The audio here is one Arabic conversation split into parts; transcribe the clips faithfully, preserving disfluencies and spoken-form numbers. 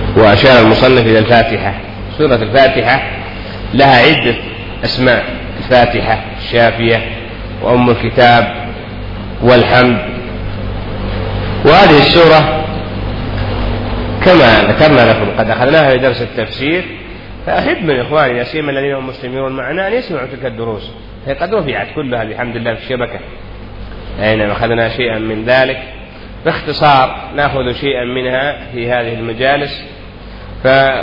وأشار المصنف إلى الفاتحة. سورة الفاتحة لها عدة أسماء: الفاتحة، الشافية، وأم الكتاب، والحمد. وهذه السورة كما ذكرنا لكم قد أخذناها في درس التفسير، فأحب من إخواني لا سيما الذين هم مسلمون معنا أن يسمعوا تلك الدروس، هي قد رفعت كلها بحمد الله في الشبكة. أين أخذنا شيئا من ذلك باختصار، نأخذ شيئا منها في هذه المجالس. فهذه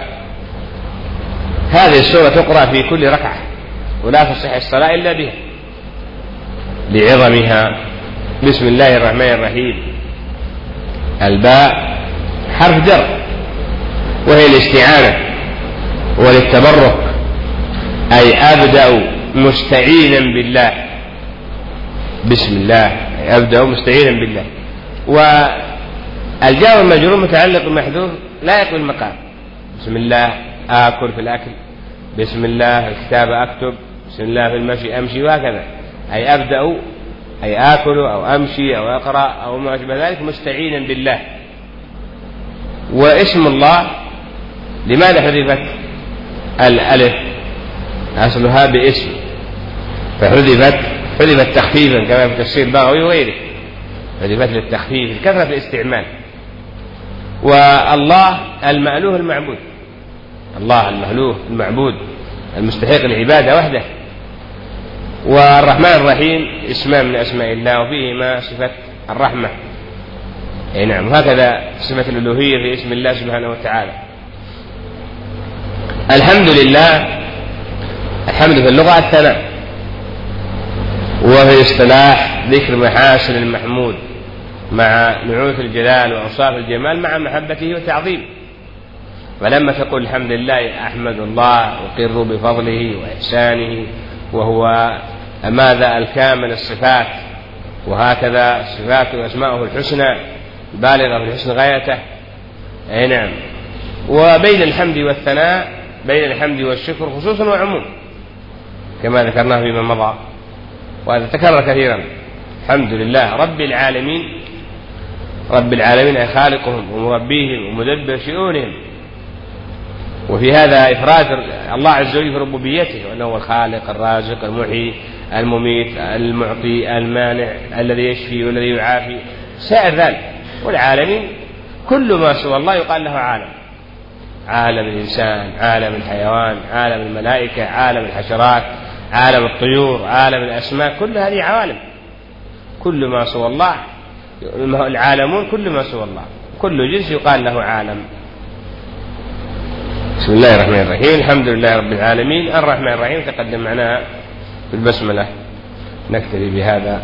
السورة تقرأ في كل ركعة، ولا تصح الصلاة إلا بها لعظمها. بسم الله الرحمن الرحيم. الباء حرف جر، وهي الاستعانة وللتبرك، أي أبدأ مستعينا بالله. بسم الله أي أبدأ مستعينا بالله. والجار المجرور متعلق بمحذوف لا يقبل المقام. بسم الله آكل في الأكل، بسم الله الكتاب أكتب، بسم الله في المشي أمشي، وهكذا. أي أبدأ أي آكل أو أمشي أو أقرأ أو ما شابه ذلك مستعينا بالله. واسم الله لماذا حذفت الألف؟ أصلها باسم، فحذفت حذفت تخفيفا كما في تفسير البغوي وغيره، حذفت للتخفيف كثرة الاستعمال. والله المألوه المعبود، الله المألوه المعبود المستحق العبادة وحده. والرحمن الرحيم اسمان من أسماء الله، وفيهما صفة الرحمة. أي نعم، وهكذا صفة الألوهية في اسم الله سبحانه وتعالى. الحمد لله، الحمد في اللغة الثناء، وفي الاصطلاح ذكر محاسن المحمود مع نعوت الجلال وأوصاف الجمال مع محبته وتعظيمه. فلما تقول الحمد لله أحمد الله أقر بفضله وإحسانه، وهو ماذا الكامل الصفات، وهكذا صفاته وأسماؤه الحسنى بالغة في الحسن غايته. أي نعم. وبين الحمد والثناء، بين الحمد والشكر خصوصا وعموم كما ذكرناه فيما مضى، وهذا تكرر كثيرا. الحمد لله رب العالمين، رب العالمين أي خالقهم ومربيهم ومدبر شؤونهم. وفي هذا إفراد الله عز وجل في ربوبيته، وأنه هو الخالق الرازق المحيي المميت المعطي المانع الذي يشفي والذي يعافي سائر ذلك. والعالمين كل ما سوى الله يقال له عالم: عالم الإنسان، عالم الحيوان، عالم الملائكة، عالم الحشرات، عالم الطيور، عالم الأسماك، كل هذه عوالم. كل ما سوى الله العالمون، كل ما سوى الله، كل جنس يقال له عالم. بسم الله الرحمن الرحيم. الحمد لله رب العالمين. الرحمن الرحيم تقدم معناها بالبسملة. نكتفي بهذا.